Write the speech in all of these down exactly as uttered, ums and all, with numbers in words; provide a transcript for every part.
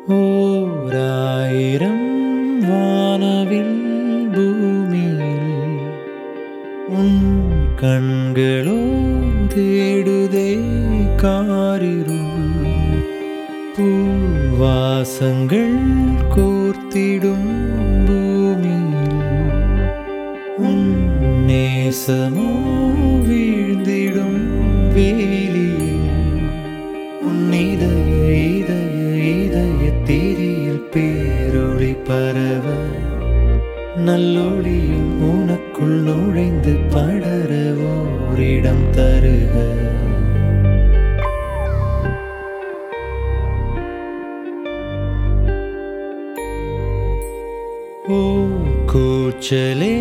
ஓராயிரம் வானவில் பூமியில் உன் கண்களோ தேடுதே காரிருள் பூவாசங்கள் கோர்த்திடும் பூமியில் உன் நேசமோ வீழ்ந்திடும் வேலியில் உன் இதய இதய இதய தீரியில் பேரொளி பரவ நல்லொளியும் உனக்குள் நுழைந்து படர ஓரிடம் தருக. ஓ கூச்சலே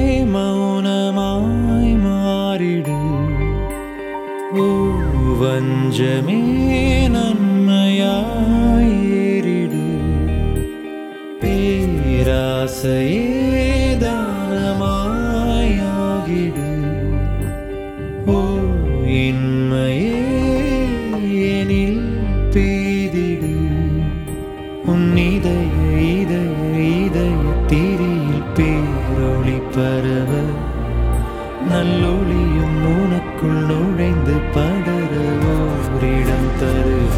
மௌனமாய் மாறிடு, ஓ வஞ்சமே நன்மையாய் ஏறிடு, பேராசையே தானமாய் ஆகிடு, ஓ இன்மையே எனில் பெய்திடு. உன் இதய இதய இதய தீரியில் பேரொளி பரவ நல்லொளியும் உனக்குள் நுழைந்து படர ஓரிடம் தருக.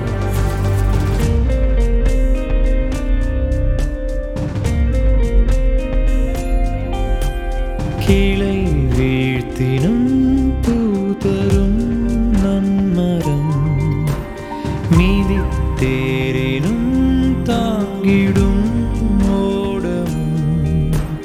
கிளை வீழ்த்தினும் பூதரும் நன்மரம் மீதி தேரினும் தாங்கிடும் ஓடமும்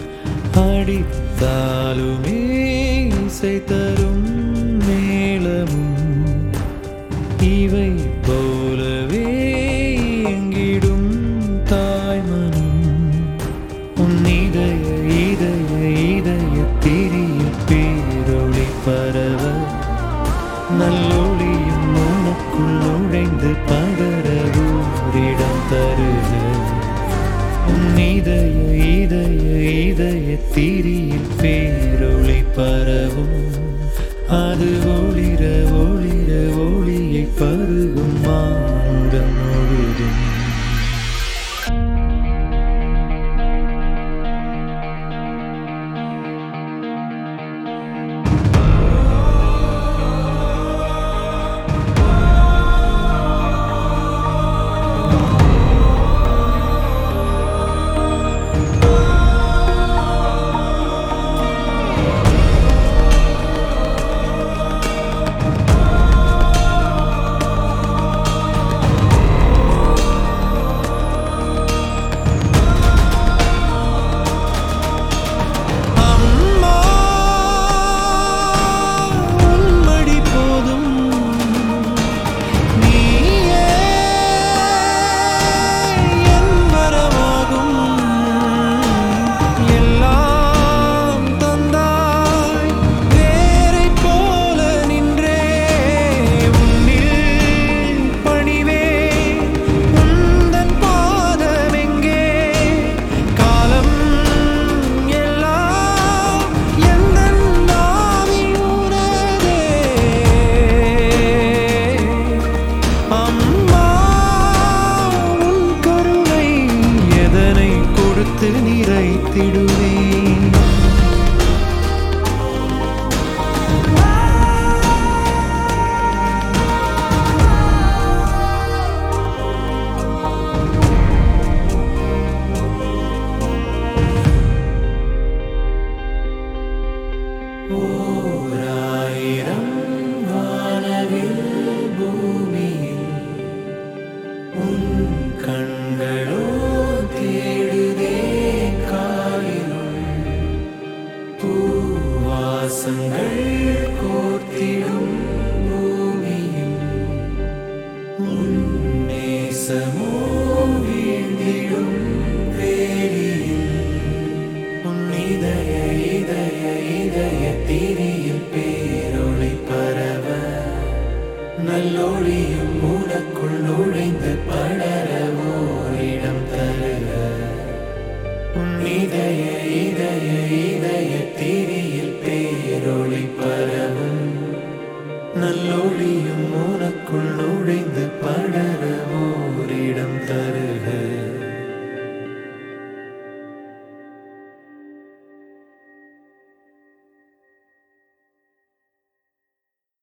அடித்தாலுமே இசை தரும் மேளமும் இவை போலவே எங்கிடும் தாய்மனம். உன் இதய இதய இதய தீரியில் பேரொளி பரவ நல்லொளியும் உனக்குள் நுழைந்து படர ஓரிடம் தருக. உன் இதய இதய இதய தீரியில் பேரொளி பரவும் அது ஒளிர ஒளிர ஒளியை பருகும் மானுடம் முழுதும். நிறைத்திடுவேன். ஓராயிரம் வானவில் பூமியில் உன் கண்களோ தேடுதே பூவாசங்கள் கோர்த்திடும் பூமியில் உன் நேசமோ வீழ்ந்திடும் வேலியில் உன் இதய இதய இதய தீரியில் பேரொளி பரவ நல்லொளியும் உனக்குள் நுழைந்து படர ஓரிடம் தருக. உன் இதய இதய இதய தீரியில் பேரொளி பரவும் நல்லொளியும் உனக்கு